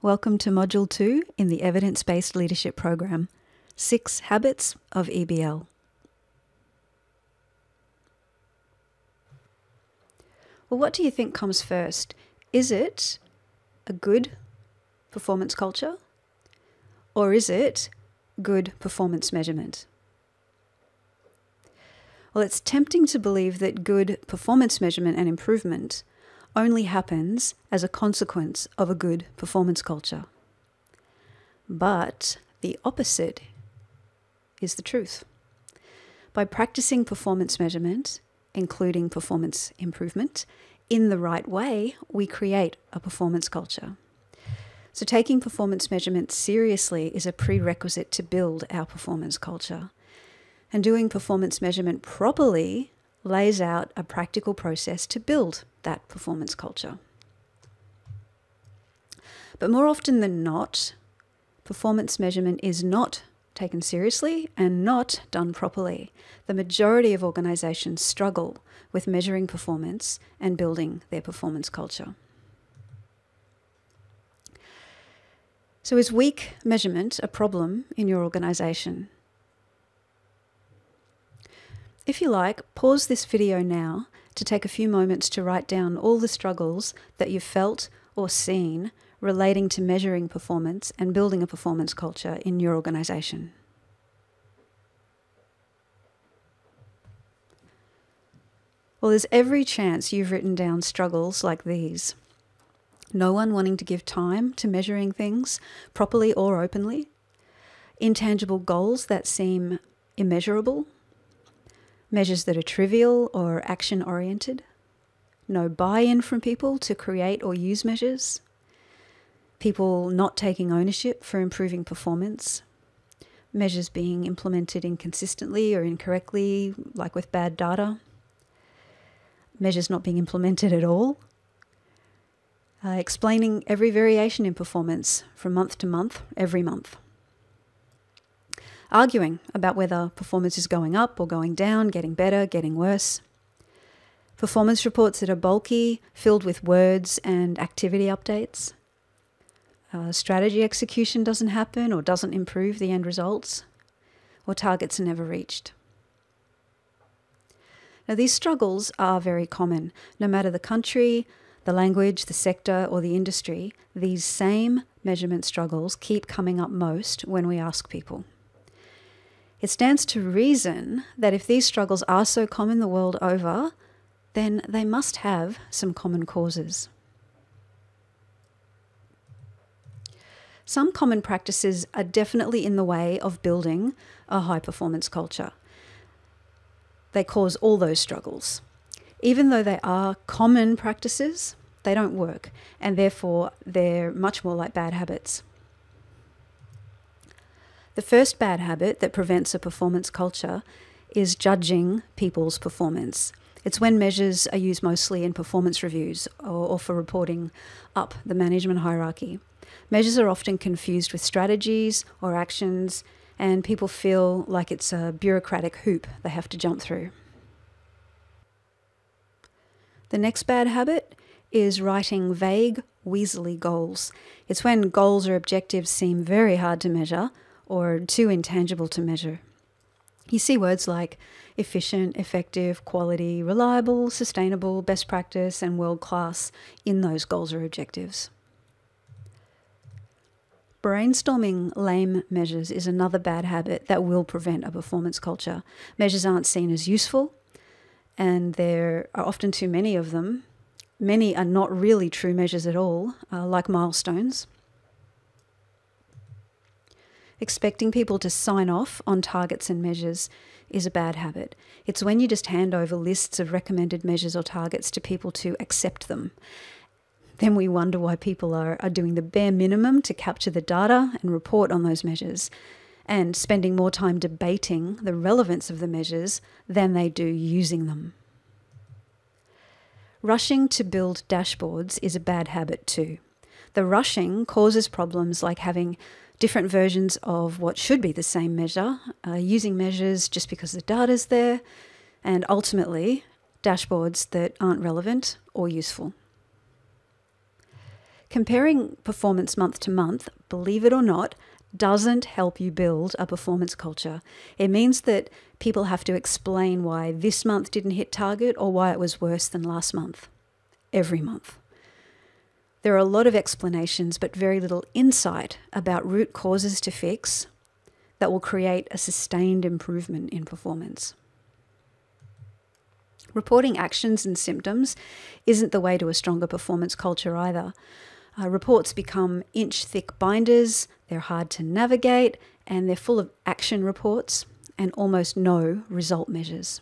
Welcome to Module 2 in the Evidence-Based Leadership Program, 6 Habits of EBL. Well, what do you think comes first? Is it a good performance culture, or is it good performance measurement? Well, it's tempting to believe that good performance measurement and improvement only happens as a consequence of a good performance culture. But the opposite is the truth. By practicing performance measurement, including performance improvement, in the right way, we create a performance culture. So taking performance measurement seriously is a prerequisite to build our performance culture. And doing performance measurement properly lays out a practical process to build that performance culture. But more often than not, performance measurement is not taken seriously and not done properly. The majority of organisations struggle with measuring performance and building their performance culture. So is weak measurement a problem in your organisation? If you like, pause this video now to take a few moments to write down all the struggles that you've felt or seen relating to measuring performance and building a performance culture in your organisation. Well, there's every chance you've written down struggles like these. No one wanting to give time to measuring things properly or openly. Intangible goals that seem immeasurable. Measures that are trivial or action-oriented. No buy-in from people to create or use measures. People not taking ownership for improving performance. Measures being implemented inconsistently or incorrectly, like with bad data. Measures not being implemented at all. Explaining every variation in performance from month to month, every month. Arguing about whether performance is going up or going down, getting better, getting worse. Performance reports that are bulky, filled with words and activity updates. Strategy execution doesn't happen or doesn't improve the end results, or targets are never reached. Now, these struggles are very common. No matter the country, the language, the sector, or the industry, these same measurement struggles keep coming up most when we ask people. It stands to reason that if these struggles are so common the world over, then they must have some common causes. Some common practices are definitely in the way of building a high-performance culture. They cause all those struggles. Even though they are common practices, they don't work, and therefore they're much more like bad habits. The first bad habit that prevents a performance culture is judging people's performance. It's when measures are used mostly in performance reviews or for reporting up the management hierarchy. Measures are often confused with strategies or actions, and people feel like it's a bureaucratic hoop they have to jump through. The next bad habit is writing vague, weaselly goals. It's when goals or objectives seem very hard to measure or too intangible to measure. You see words like efficient, effective, quality, reliable, sustainable, best practice, and world-class in those goals or objectives. Brainstorming lame measures is another bad habit that will prevent a performance culture. Measures aren't seen as useful, and there are often too many of them. Many are not really true measures at all, like milestones. Expecting people to sign off on targets and measures is a bad habit. It's when you just hand over lists of recommended measures or targets to people to accept them. Then we wonder why people are doing the bare minimum to capture the data and report on those measures, and spending more time debating the relevance of the measures than they do using them. Rushing to build dashboards is a bad habit too. The rushing causes problems like having different versions of what should be the same measure, using measures just because the data's there, and ultimately dashboards that aren't relevant or useful. Comparing performance month to month, believe it or not, doesn't help you build a performance culture. It means that people have to explain why this month didn't hit target or why it was worse than last month, every month. There are a lot of explanations, but very little insight about root causes to fix that will create a sustained improvement in performance. Reporting actions and symptoms isn't the way to a stronger performance culture either. Reports become inch-thick binders, they're hard to navigate, and they're full of action reports and almost no result measures.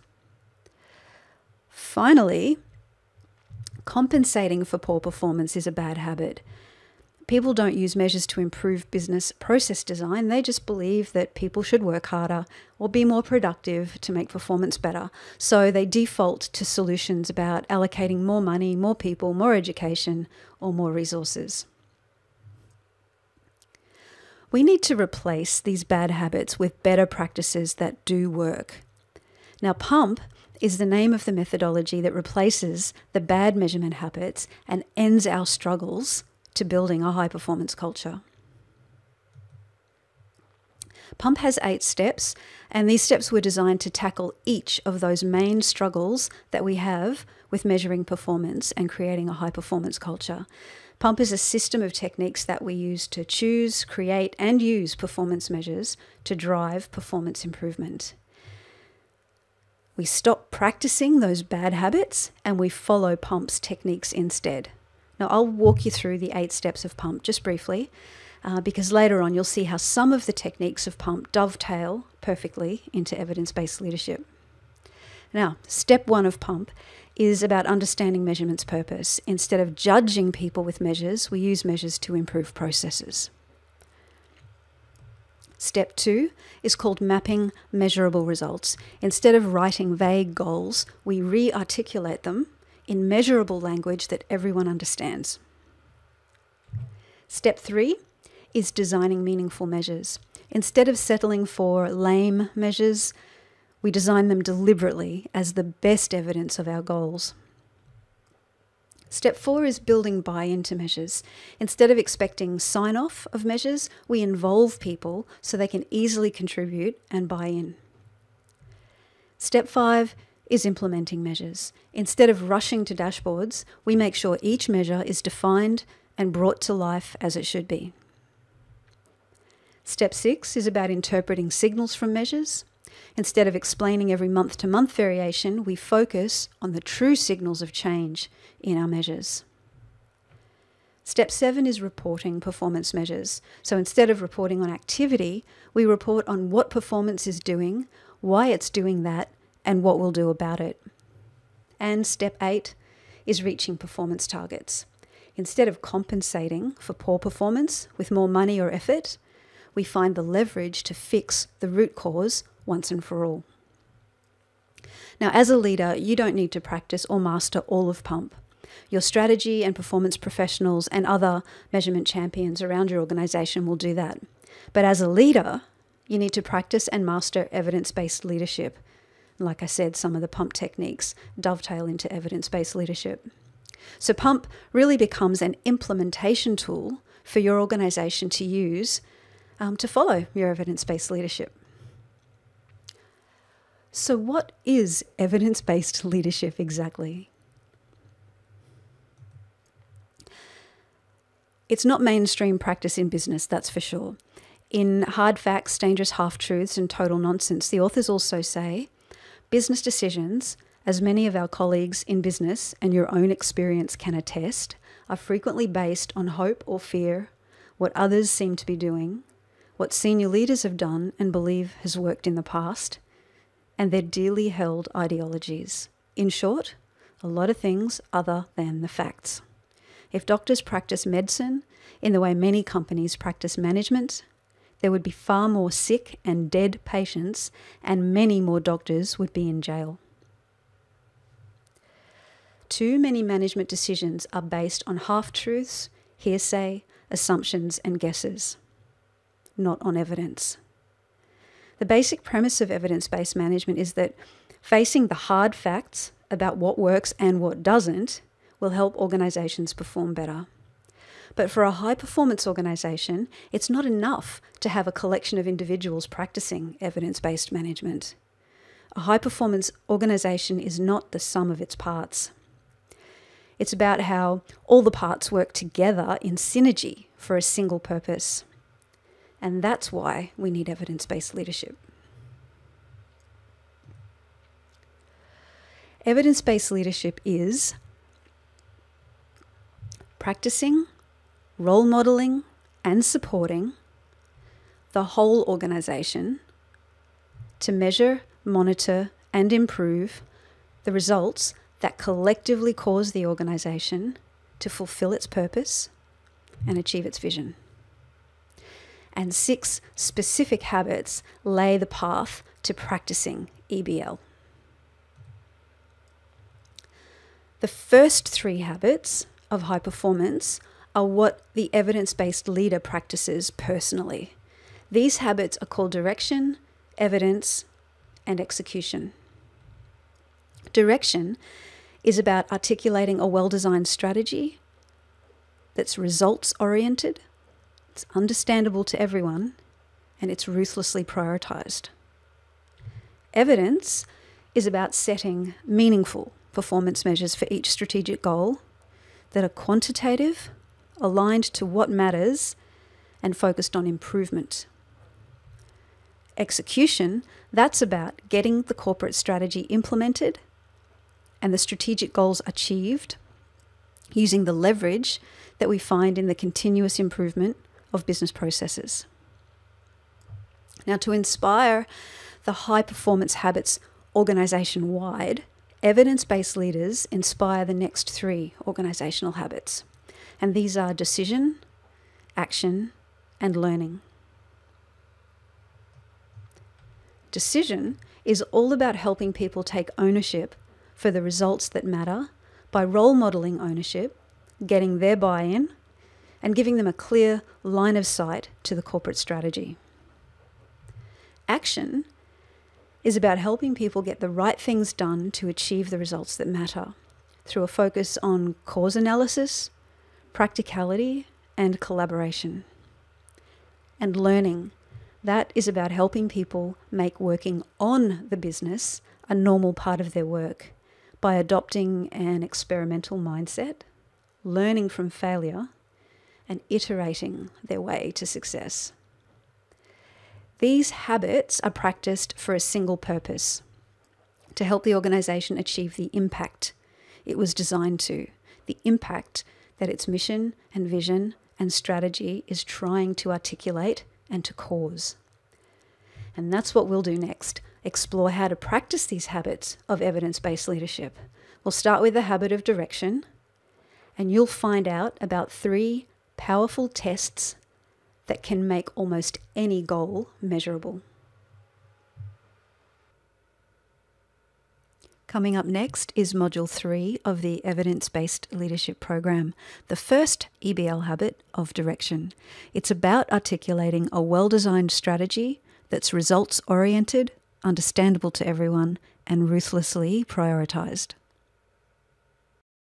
Finally, compensating for poor performance is a bad habit. People don't use measures to improve business process design. They just believe that people should work harder or be more productive to make performance better. So they default to solutions about allocating more money, more people, more education, or more resources. We need to replace these bad habits with better practices that do work. Now, PUMP is the name of the methodology that replaces the bad measurement habits and ends our struggles to building a high-performance culture. PUMP has 8 steps, and these steps were designed to tackle each of those main struggles that we have with measuring performance and creating a high-performance culture. PUMP is a system of techniques that we use to choose, create, and use performance measures to drive performance improvement. We stop practicing those bad habits and we follow PUMP's techniques instead. Now, I'll walk you through the 8 steps of PUMP just briefly, because later on you'll see how some of the techniques of PUMP dovetail perfectly into evidence-based leadership. Now, step 1 of PUMP is about understanding measurement's purpose. Instead of judging people with measures, we use measures to improve processes. Step 2 is called mapping measurable results. Instead of writing vague goals, we re-articulate them in measurable language that everyone understands. Step 3 is designing meaningful measures. Instead of settling for lame measures, we design them deliberately as the best evidence of our goals. Step 4 is building buy-in to measures. Instead of expecting sign-off of measures, we involve people so they can easily contribute and buy in. Step 5 is implementing measures. Instead of rushing to dashboards, we make sure each measure is defined and brought to life as it should be. Step 6 is about interpreting signals from measures. Instead of explaining every month-to-month variation, we focus on the true signals of change in our measures. Step 7 is reporting performance measures. So instead of reporting on activity, we report on what performance is doing, why it's doing that, and what we'll do about it. And step 8 is reaching performance targets. Instead of compensating for poor performance with more money or effort, we find the leverage to fix the root cause once and for all. Now, as a leader, you don't need to practice or master all of PUMP. Your strategy and performance professionals and other measurement champions around your organisation will do that. But as a leader, you need to practice and master evidence-based leadership. Like I said, some of the PUMP techniques dovetail into evidence-based leadership. So PUMP really becomes an implementation tool for your organisation to use to follow your evidence-based leadership. So what is evidence-based leadership exactly? It's not mainstream practice in business, that's for sure. In Hard Facts, Dangerous Half-Truths and Total Nonsense, the authors also say, business decisions, as many of our colleagues in business and your own experience can attest, are frequently based on hope or fear, what others seem to be doing, what senior leaders have done and believe has worked in the past, and their dearly held ideologies. In short, a lot of things other than the facts. If doctors practice medicine in the way many companies practice management, there would be far more sick and dead patients, and many more doctors would be in jail. Too many management decisions are based on half-truths, hearsay, assumptions, and guesses, not on evidence. The basic premise of evidence-based management is that facing the hard facts about what works and what doesn't will help organisations perform better. But for a high-performance organisation, it's not enough to have a collection of individuals practicing evidence-based management. A high-performance organisation is not the sum of its parts. It's about how all the parts work together in synergy for a single purpose. And that's why we need evidence-based leadership. Evidence-based leadership is practicing, role modelling, and supporting the whole organisation to measure, monitor, and improve the results that collectively cause the organisation to fulfil its purpose and achieve its vision. And 6 specific habits lay the path to practicing EBL. The first 3 habits of high performance are what the evidence-based leader practices personally. These habits are called direction, evidence, and execution. Direction is about articulating a well-designed strategy that's results-oriented, it's understandable to everyone, and it's ruthlessly prioritized. Evidence is about setting meaningful performance measures for each strategic goal that are quantitative, aligned to what matters, and focused on improvement. Execution, that's about getting the corporate strategy implemented and the strategic goals achieved using the leverage that we find in the continuous improvement of business processes. Now, to inspire the high performance habits organisation-wide, evidence-based leaders inspire the next 3 organisational habits. And these are decision, action, and learning. Decision is all about helping people take ownership for the results that matter by role modelling ownership, getting their buy-in, and giving them a clear line of sight to the corporate strategy. Action is about helping people get the right things done to achieve the results that matter through a focus on cause analysis, practicality, and collaboration. And learning, that is about helping people make working on the business a normal part of their work by adopting an experimental mindset, learning from failure, and iterating their way to success. These habits are practiced for a single purpose, to help the organisation achieve the impact it was designed to, the impact that its mission and vision and strategy is trying to articulate and to cause. And that's what we'll do next, explore how to practice these habits of evidence-based leadership. We'll start with the habit of direction, and you'll find out about 3 powerful tests that can make almost any goal measurable. Coming up next is Module 3 of the Evidence-Based Leadership Program, the first EBL habit of direction. It's about articulating a well-designed strategy that's results-oriented, understandable to everyone, and ruthlessly prioritised.